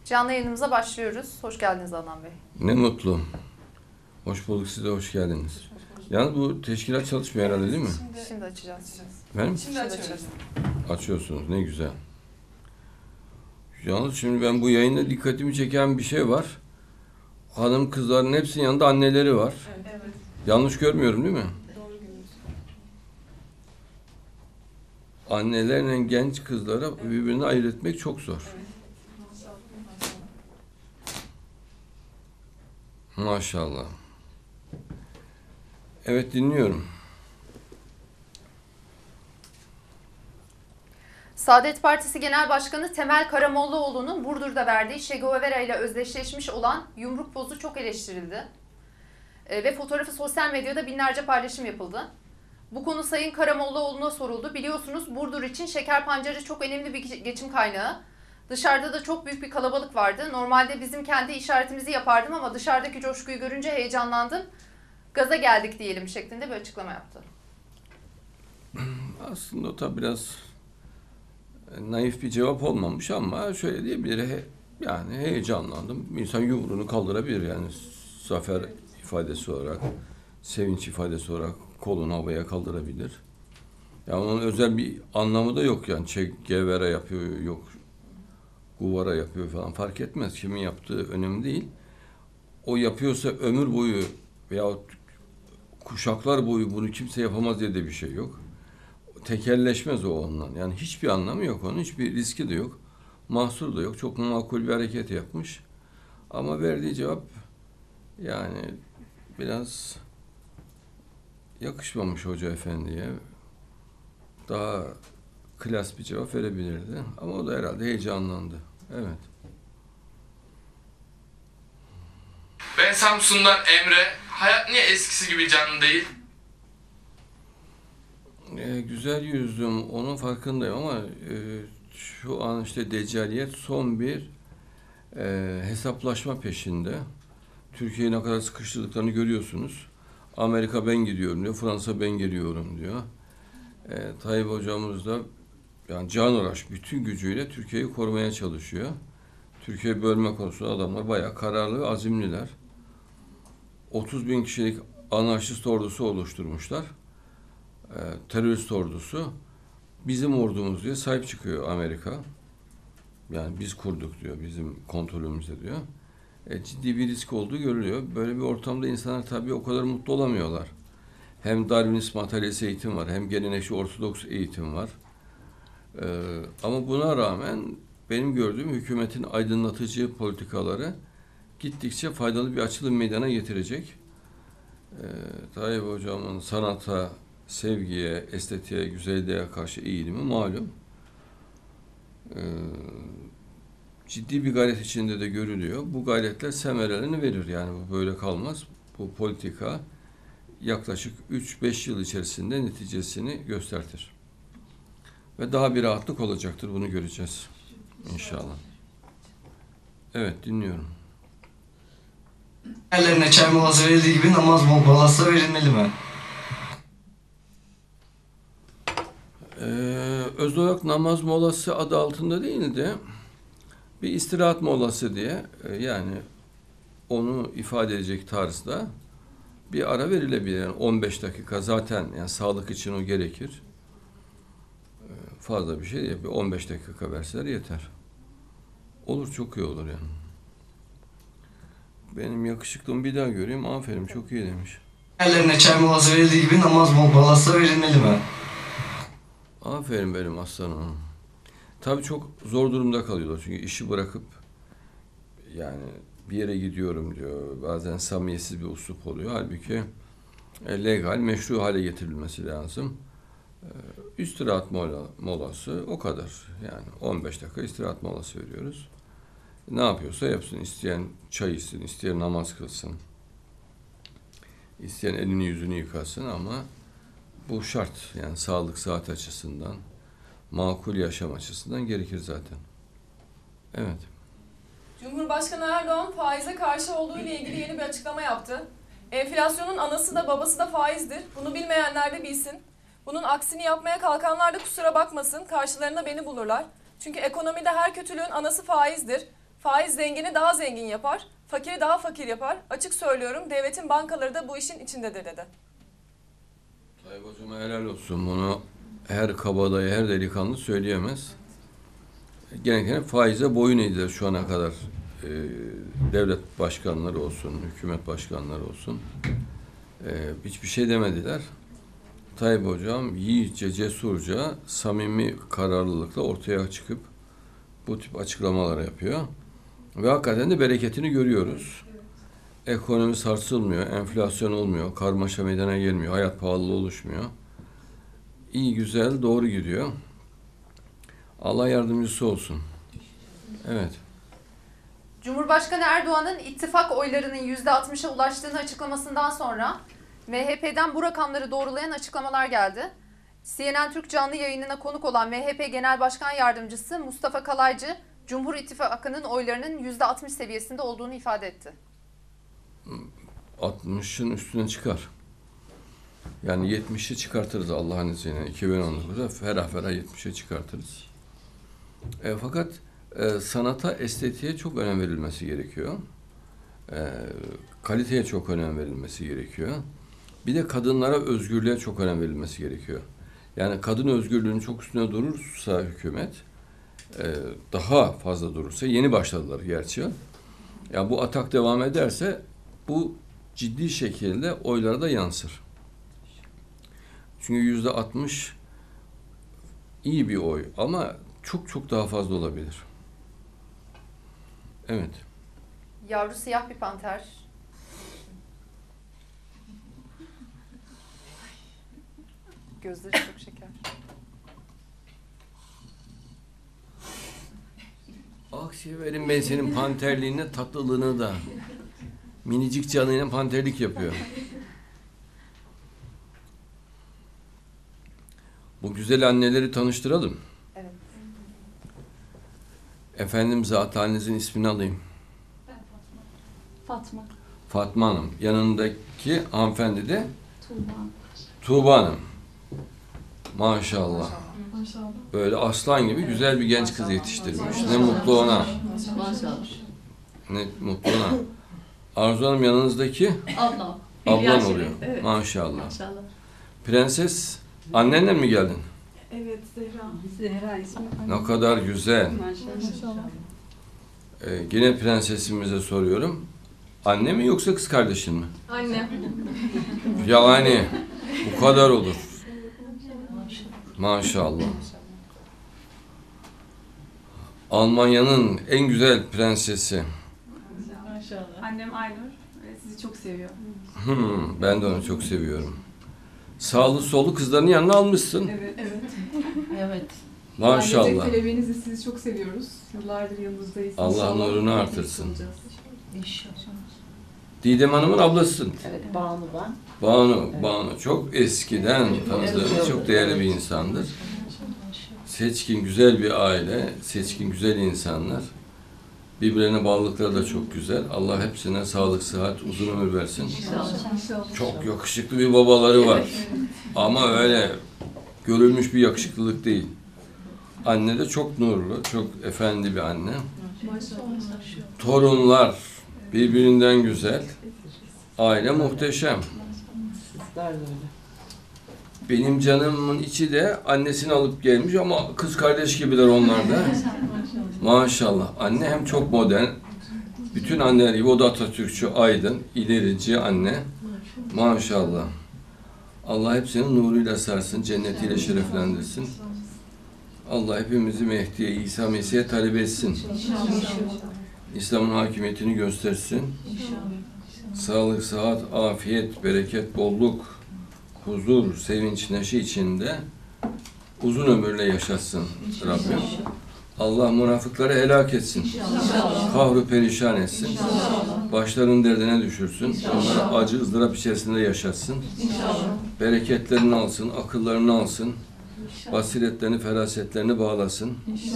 Canlı yayınımıza başlıyoruz. Hoş geldiniz Adnan Bey. Ne mutlu. Hoş bulduk, size hoş geldiniz. Yalnız bu teşkilat çalışmıyor herhalde değil mi? Şimdi açacağız. Efendim? Şimdi açıyoruz. Açıyorsunuz, ne güzel. Yalnız şimdi ben bu yayında dikkatimi çeken bir şey var. Hanım kızların hepsinin yanında anneleri var. Evet. Yanlış görmüyorum değil mi? Doğru görüyorsun. Annelerle genç kızlara birbirini ayırt etmek çok zor. Maşallah. Evet, dinliyorum. Saadet Partisi Genel Başkanı Temel Karamollaoğlu'nun Burdur'da verdiği Che Guevara ile özdeşleşmiş olan yumruk pozu çok eleştirildi. Ve fotoğrafı sosyal medyada binlerce paylaşım yapıldı. Bu konu Sayın Karamollaoğlu'na soruldu. Biliyorsunuz Burdur için şeker pancarı çok önemli bir geçim kaynağı. Dışarıda da çok büyük bir kalabalık vardı. Normalde bizim kendi işaretimizi yapardım ama dışarıdaki coşkuyu görünce heyecanlandım. Gaza geldik diyelim şeklinde bir açıklama yaptı. Aslında o tabi biraz naif bir cevap olmamış ama şöyle diyebilir, yani heyecanlandım. İnsan yumruğunu kaldırabilir, yani zafer ifadesi olarak, sevinç ifadesi olarak kolunu havaya kaldırabilir. Yani onun özel bir anlamı da yok, yani Che Guevara yapıyor, yok Guevara yapıyor falan, fark etmez. Kimin yaptığı önemli değil. O yapıyorsa ömür boyu veyahut kuşaklar boyu bunu kimse yapamaz diye de bir şey yok. Tekelleşmez o ondan. Yani hiçbir anlamı yok onun, hiçbir riski de yok. Mahsur da yok. Çok makul bir hareket yapmış. Ama verdiği cevap yani biraz yakışmamış hoca efendiye. Daha klas bir cevap verebilirdi. Ama o da herhalde heyecanlandı. Evet. Ben Samsun'dan Emre. Hayat niye eskisi gibi canlı değil? Güzel yüzdüm, onun farkındayım ama şu an işte Deccaliyet son bir hesaplaşma peşinde. Türkiye'yi ne kadar sıkıştırdıklarını görüyorsunuz. Amerika ben gidiyorum diyor, Fransa ben geliyorum diyor. Tayyip hocamız da yani canhıraş bütün gücüyle Türkiye'yi korumaya çalışıyor. Türkiye'yi bölme konusunda adamlar bayağı kararlı ve azimliler. 30 bin kişilik anarşist ordusu oluşturmuşlar. Terörist ordusu. Bizim ordumuz diye sahip çıkıyor Amerika. Yani biz kurduk diyor, bizim kontrolümüzde diyor. Ciddi bir risk olduğu görülüyor. Böyle bir ortamda insanlar tabii o kadar mutlu olamıyorlar. Hem Darwinist materyalist eğitim var, hem geleneksel ortodoks eğitim var. Ama buna rağmen benim gördüğüm hükümetin aydınlatıcı politikaları gittikçe faydalı bir açılım meydana getirecek. Tayyip hocamın sanata, sevgiye, estetiğe, güzelliğe karşı eğilimi malum. Ciddi bir gayret içinde de görülüyor. Bu gayretler semerelerini verir, yani bu böyle kalmaz. Bu politika yaklaşık 3-5 yıl içerisinde neticesini gösterir. Ve daha bir rahatlık olacaktır, bunu göreceğiz inşallah. Evet, dinliyorum. Yerlerine çay molası verildiği gibi namaz molası da verilmeli mi? Öz olarak namaz molası adı altında değil de bir istirahat molası diye, yani onu ifade edecek tarzda bir ara verilebilir. Yani 15 dakika zaten, yani sağlık için o gerekir. Fazla bir şey değil. Bir 15 dakika verseler yeter. Olur, çok iyi olur yani. Benim yakışıklım bir daha göreyim. Aferin, çok iyi demiş. Yerlerine çay molası verildiği gibi namaz molası da verilmeli mi? Aferin benim aslanım. Tabii çok zor durumda kalıyorlar. Çünkü işi bırakıp yani bir yere gidiyorum diyor. Bazen samimiyetsiz bir üslup oluyor. Halbuki legal, meşru hale getirilmesi lazım. İstirahat molası o kadar. Yani 15 dakika istirahat molası veriyoruz. Ne yapıyorsa yapsın. İsteyen çay içsin, isteyen namaz kılsın. İsteyen elini yüzünü yıkasın ama bu şart. Yani sağlık, sıhhat açısından, makul yaşam açısından gerekir zaten. Evet. Cumhurbaşkanı Erdoğan faize karşı olduğu ile ilgili yeni bir açıklama yaptı. Enflasyonun anası da babası da faizdir. Bunu bilmeyenler de bilsin. Bunun aksini yapmaya kalkanlar da kusura bakmasın. Karşılarında beni bulurlar. Çünkü ekonomide her kötülüğün anası faizdir. Faiz zengini daha zengin yapar, fakiri daha fakir yapar. Açık söylüyorum, devletin bankaları da bu işin içindedir dedi. Tayyip Hocama helal olsun. Bunu her kabadayı, her delikanlı söyleyemez. Genellikle faize boyun eğdiler şu ana kadar. Devlet başkanları olsun, hükümet başkanları olsun. Hiçbir şey demediler. Tayyip Hocam yiğitçe, cesurca, samimi kararlılıkla ortaya çıkıp bu tip açıklamalar yapıyor. Ve hakikaten de bereketini görüyoruz. Ekonomi sarsılmıyor, enflasyon olmuyor, karmaşa meydana gelmiyor, hayat pahalılığı oluşmuyor. İyi, güzel, doğru gidiyor. Allah yardımcısı olsun. Evet. Cumhurbaşkanı Erdoğan'ın ittifak oylarının %60'a ulaştığını açıklamasından sonra MHP'den bu rakamları doğrulayan açıklamalar geldi. CNN Türk canlı yayınına konuk olan MHP Genel Başkan Yardımcısı Mustafa Kalaycı, Cumhur İttifakı'nın oylarının %60 seviyesinde olduğunu ifade etti. 60'ın üstüne çıkar. Yani 70'i çıkartırız Allah'ın izniyle. 2019'da ferah ferah 70'e çıkartırız. Fakat sanata, estetiğe çok önem verilmesi gerekiyor. Kaliteye çok önem verilmesi gerekiyor. Bir de kadınlara özgürlüğe çok önem verilmesi gerekiyor. Yani kadın özgürlüğünün çok üstüne durursa hükümet, daha fazla durursa, yeni başladılar gerçi. Yani bu atak devam ederse bu ciddi şekilde oylara da yansır. Çünkü %60 iyi bir oy ama çok çok daha fazla olabilir. Evet. Yavru siyah bir panter. Gözleri çok şeker. Akşeverin ben senin panterliğine, tatlılığını da. Minicik canıyla panterlik yapıyor. Bu güzel anneleri tanıştıralım. Evet. Efendim, zat halinizin ismini alayım. Fatma. Fatma Hanım. Yanındaki hanımefendi de Tuğba. Tuğba Hanım. Maşallah. Maşallah. Böyle aslan gibi güzel bir genç kız yetiştirmiş. Ne mutlu ona. Maşallah. Ne mutlu ona. Arzu Hanım yanınızdaki Ablam. ablan oluyor. Evet. Maşallah. Maşallah. Prenses, annenle mi geldin? Evet, Zehra. Zehra ismi. Ne kadar güzel. Maşallah. Yine prensesimize soruyorum. Anne mi yoksa kız kardeşin mi? Anne. Yani bu kadar olur. Maşallah. Almanya'nın en güzel prensesi. Maşallah. Annem Aynur. Sizi çok seviyor. Ben de onu çok seviyorum. Sağlı sollu kızların yanına almışsın. Evet. Evet. Evet. Maşallah. Gelecek talebenizi sizi çok seviyoruz. Yıllardır yanınızdayız. Allah İnşallah nurunu birlikte artırsın. olacağız. Didem Hanım'ın ablasısın. Evet, Banu ben. Banu çok eskiden tanıdığımız çok değerli bir insandır. Seçkin, güzel bir aile, seçkin, güzel insanlar. Birbirlerine bağlılıkları da çok güzel. Allah hepsine sağlık, sıhhat, uzun ömür versin. İnşallah. Çok yakışıklı bir babaları var. Ama öyle görülmüş bir yakışıklılık değil. Anne de çok nurlu, çok efendi bir anne. Maşallah. Torunlar birbirinden güzel. Aile muhteşem. Sizler de öyle. Benim canımın içi de annesini alıp gelmiş ama kız kardeş gibiler onlar da. Maşallah. Anne hem çok modern, bütün anneler gibi o da Atatürkçü, aydın, ilerici anne. Maşallah. Allah hepsinin nuruyla sarsın, cennetiyle şereflendirsin. Allah hepimizi Mehdi'ye, İsa Mesih'e talep etsin. İslam'ın hakimiyetini göstersin. Sağlık, sıhhat, afiyet, bereket, bolluk, huzur, sevinç, neşe içinde uzun ömürle yaşatsın Rabbim. Allah münafıkları helak etsin. Kahru perişan etsin. Başlarının derdine düşürsün. Onları acı, ızdırap içerisinde yaşatsın. Bereketlerini alsın, akıllarını alsın. Basiretlerini, ferasetlerini bağlasın.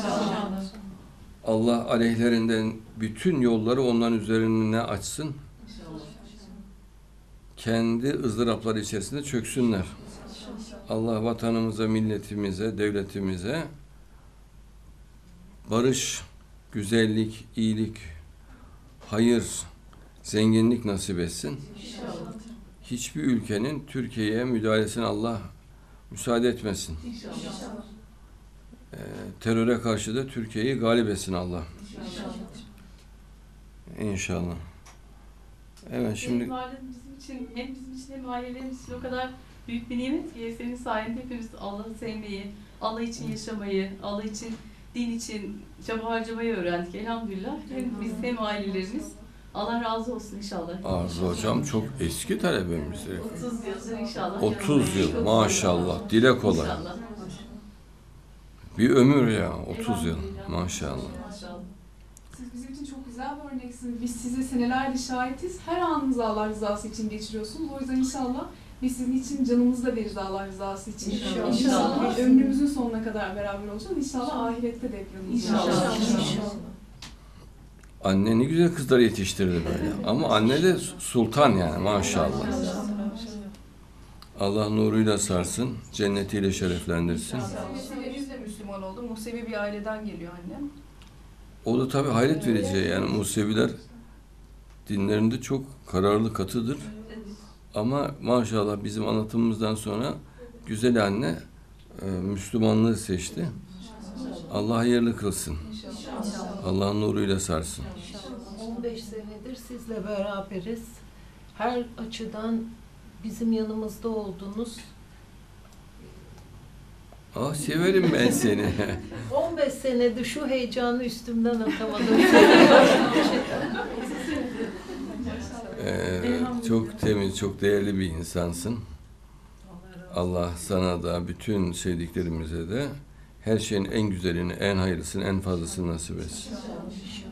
Allah aleyhlerinden bütün yolları onların üzerine açsın. Kendi ızdırapları içerisinde çöksünler. Allah vatanımıza, milletimize, devletimize barış, güzellik, iyilik, hayır, zenginlik nasip etsin. Hiçbir ülkenin Türkiye'ye müdahalesine Allah müsaade etmesin. Teröre karşı da Türkiye'yi galip etsin Allah. İnşallah. Evet şimdi Senin varlığın bizim için hem ailelerimiz için o kadar büyük bir nimet ki senin sayende hepimiz Allah'ı sevmeyi, Allah için yaşamayı, Allah için, din için çaba harcamayı öğrendik elhamdülillah. Hem biz hem ailelerimiz. Allah razı olsun inşallah. Arzu hocam çok eski talebemiz. 30 yıldır inşallah. 30 yıl maşallah. Dile kolay. İnşallah. Bir ömür ya 30 yıl maşallah. Maşallah. Siz bizim için çok güzel bir örneksiniz. Biz size senelerdir şahitiz. Her anınızı Allah rızası için geçiriyorsunuz. O yüzden inşallah biz sizin için canımızı da veririz Allah rızası için. İnşallah. İnşallah ömrümüzün sonuna kadar beraber olacağız. İnşallah ahirette de hep yanımızda olacağız. İnşallah. Anne ne güzel kızlar yetiştirdi böyle. Ama anne de sultan yani maşallah. Allah nuruyla sarsın, cennetiyle şereflendirsin. Biz de Müslüman oldu. Musevi bir aileden geliyor annem. O da tabii hayret verici yani Museviler dinlerinde çok kararlı katıdır. Ama maşallah bizim anlatımımızdan sonra güzel anne Müslümanlığı seçti. Allah hayırlı kılsın. Allah nuruyla sarsın. 15 senedir sizle beraberiz. Her açıdan bizim yanımızda oldunuz. Ah severim ben seni. 15 senedir şu heyecanı üstümden atamadım. Çok temiz, çok değerli bir insansın. Allah sana da bütün sevdiklerimize de her şeyin en güzelini, en hayırlısını, en fazlasını nasip etsin.